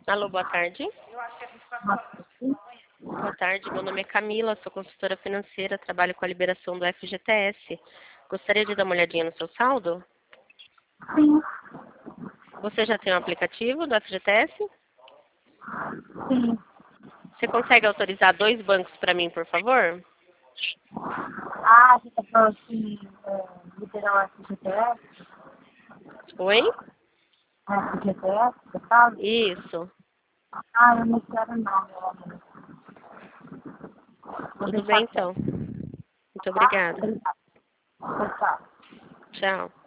Alô, boa tarde. Sim, Boa tarde, meu nome é Camila, sou consultora financeira, trabalho com a liberação do FGTS. Gostaria de dar uma olhadinha no seu saldo? sim, Você já tem um aplicativo do FGTS? sim. Você consegue autorizar 2 bancos para mim, por favor? Ah, você está falando assim, liberar o FGTS? Oi? FGTS, você fala? Isso. Ah, eu não quero não, meu amor. Vou Tudo bem, deixar então. quieto, Muito tá? obrigada. Obrigada. Tchau. Tchau.